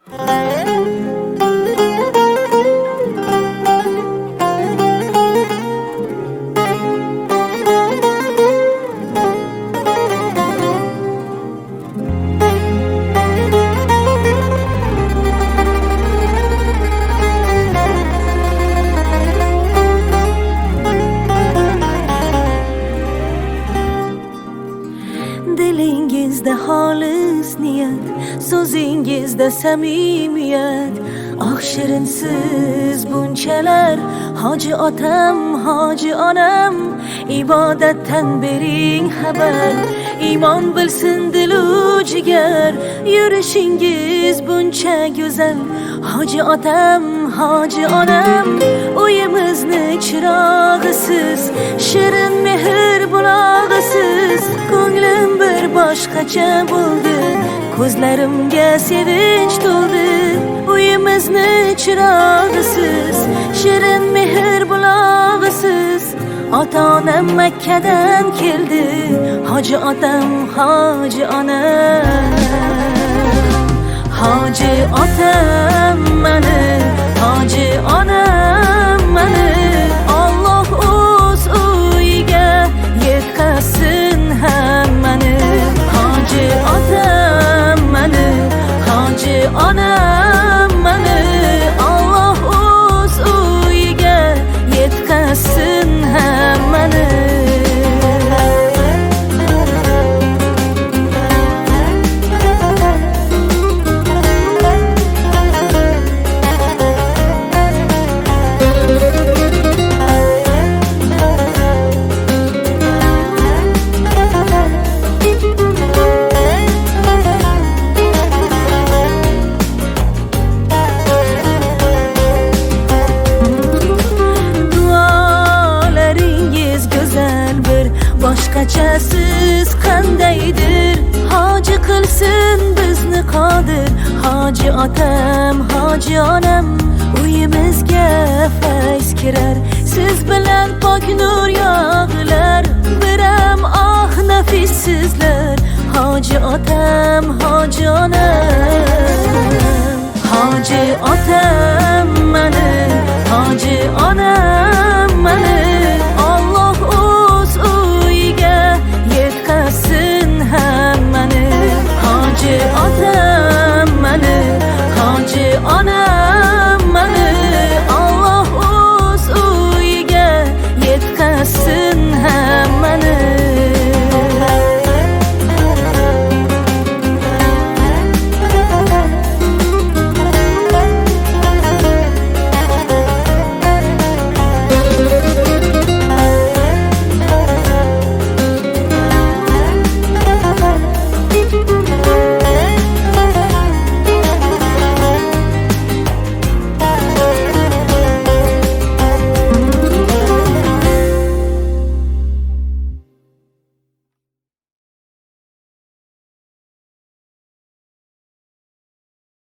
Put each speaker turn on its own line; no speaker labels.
Dilingizda xolis niyat, so'zingizda samimiyat. Ah shirinsiz bunchalar, hoji otam, hoji onam. Ibodatdan bering xabar, iymon bilsin dilu jigar. Yurishingiz buncha go'zal, hoji otam, hoji onam. Uyimizni chirog'isiz, shirin mehr bulog'isiz. Ko'nglim bir boshqacha bo'ldi, ko'zlarimga sevinch to'ldi. Uyimizni chirog'isiz, shirin mehr bulog'isiz. Ota-onam Makkadan keldi, hoji otam, hoji onam. Hoji otam mani, hoji onam mani. Alloh o'z uyiga yetkazsin hammani. Hoji otam mani, hoji onam mani. Alloh o'z uyiga yetkazsin hammani. Boshqachasiz qandaydir, hoji qilsin bizni qodir. Hoji otam, hoji onam, uyimizga fayz kirar. Siz bilan pok nur yog'ilar, biram ah nafissizlar. Hoji otam, hoji onam, hoji onam.